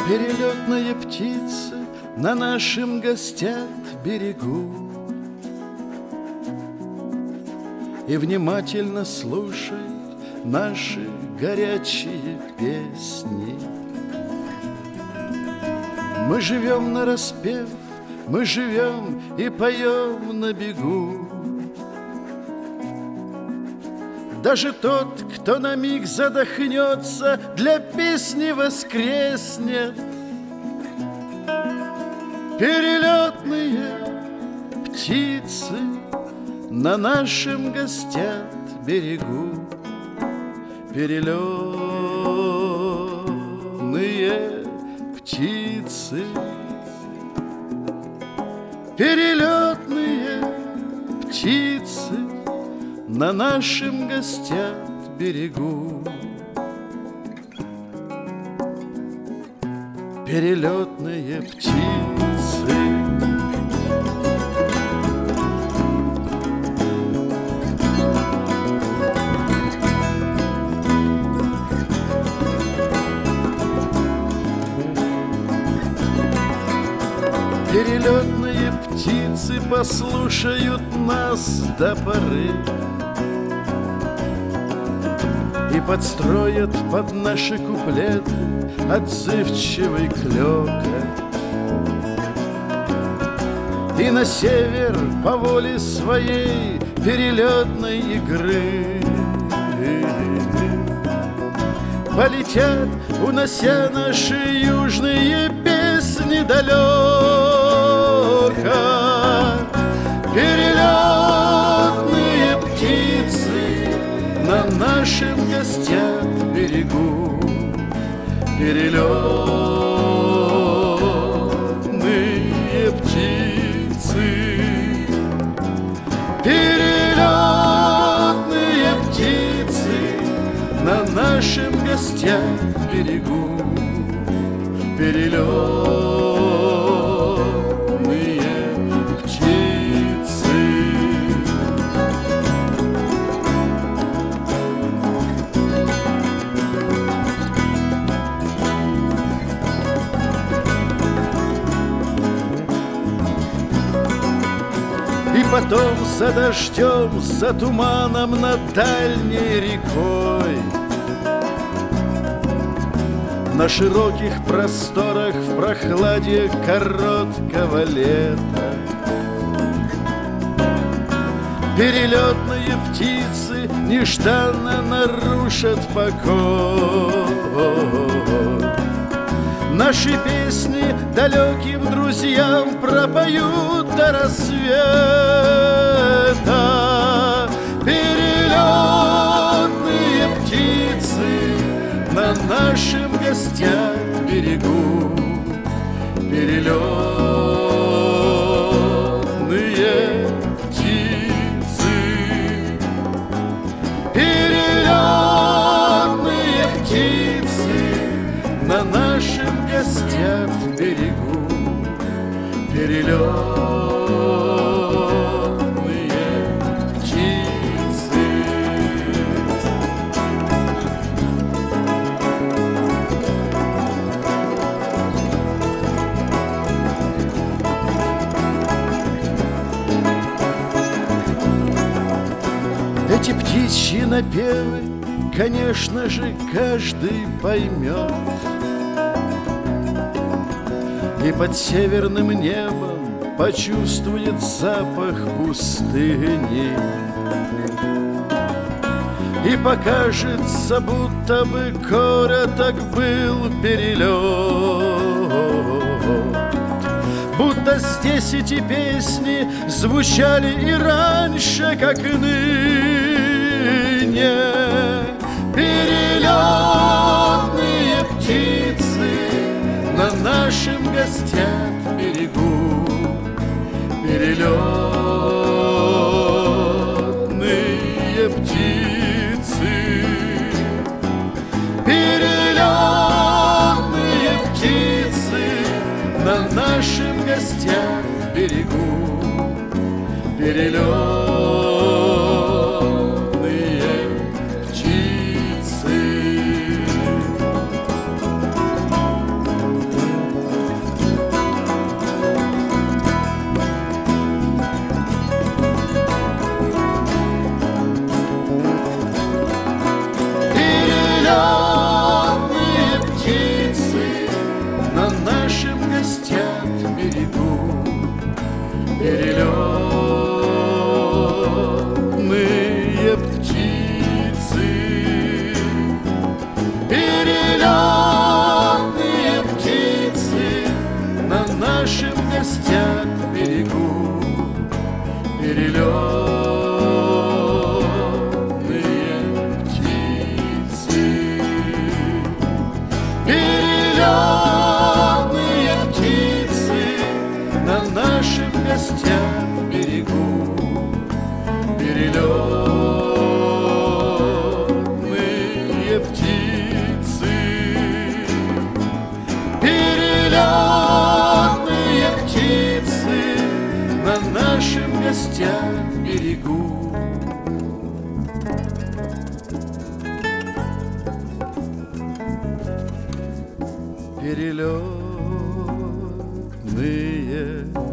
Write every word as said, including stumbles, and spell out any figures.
Перелетные птицы на нашем гостят берегу, и внимательно слушай наши горячие песни. Мы живем нараспев, мы живем и поем на бегу. Даже тот, кто на миг задохнется, для песни воскреснет. Перелетные птицы на нашем гостят берегу. Перелетные птицы, перелетные птицы на нашем гостят берегу. Перелетные птицы. Перелетные птицы послушают нас до поры и подстроят под наши куплеты отзывчивый клёкот. И на север по воле своей перелетной игры полетят, унося наши южные песни далеко. Перелетные птицы на нашем гостят берегу. Перелетные птицы, перелетные птицы на нашем гостят берегу. Перелетные птицы. И потом за дождем, за туманом над дальней рекой на широких просторах в прохладе короткого лета перелетные птицы нежданно нарушат покой. Наши песни далеким друзьям пропоют до рассвета. Перелетные птицы на нашем гостят берегу. Перелетные птицы, перелетные птицы на нашем гостят берегу. Перелетные птицы. Эти птичьи напевы, конечно же, каждый поймет. И под северным небом почувствует запах пустыни. И покажется, будто бы короток был перелет, будто здесь эти песни звучали и раньше, как и ныне. Перелетные птицы на нашем гостят берегу. Перелетные птицы, перелетные птицы на нашем гостят берегу. Перелетные птицы. гостях берегу. Перелетные птицы, перелетные птицы на нашем гостях берегу. Перелетные